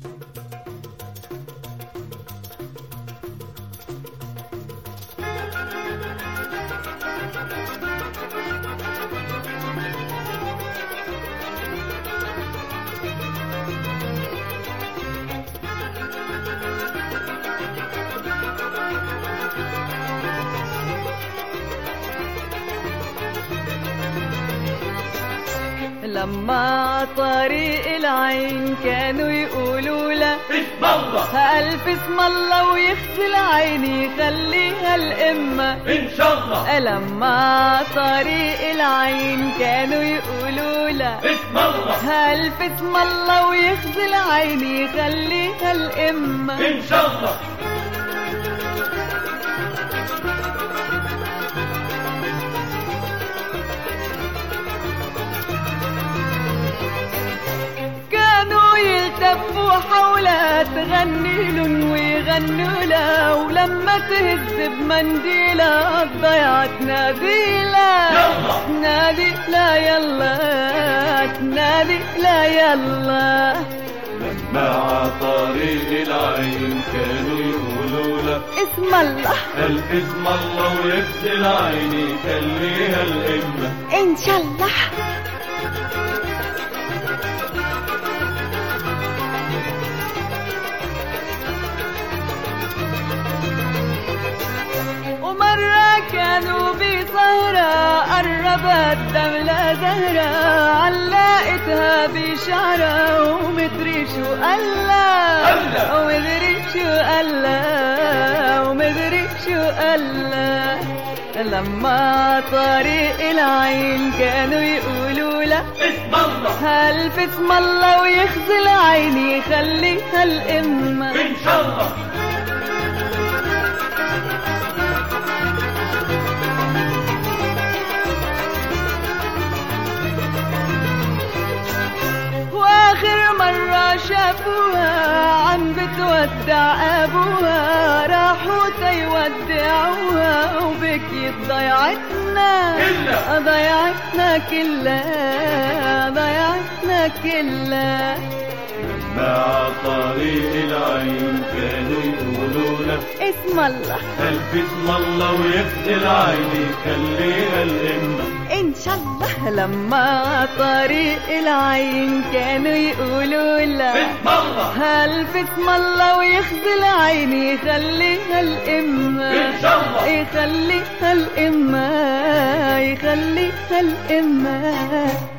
لما طريق العين كانوا يقولوا له اسم الله، ألف اسم الله ويخزي عيني يخليها الإمة إن شاء الله. لما طريق العين كانوا يقولوا له اسم الله، ألف اسم الله ويخزي عيني يخليها الإمة إن شاء الله. يلتفوا حولها تغني لن ويغنوا لها، ولما تهز بمنديلها ضيعت تناديلها تنادي لا يلا تنادي لا يلا. لما عطاريق العين كانوا يقولوا لك اسم الله، الاسم الله ويخزي العين يخليها الإمة إن شاء الله. ومرة كانوا بسهرة قربت دولة زهرة علقتها بشعرها ومدري شو قالها ومدري شو قالها ومدري شو قالها. لما طريق العين كانوا يقولوا له اسم الله، ألف اسم الله ويخزي العين يخليها الإمة إن شاء الله. واخر مرة شافوها عم بتودع ابوها راحوا تيودعوها وبكيت ضيعتنا ضيعتنا كلها ضيعتنا كلها. لما عطاريق العين كانوا يقولوا لك اسم الله، ألف اسم الله ويخزي العين يخليها الإمة إن شاء الله. لما طريق العين كانوا يقولوا له اسم الله، ألف اسم الله ويخزي العين يخليها الإمة إن شاء الله. يخليها الإمة يخليها الإمة.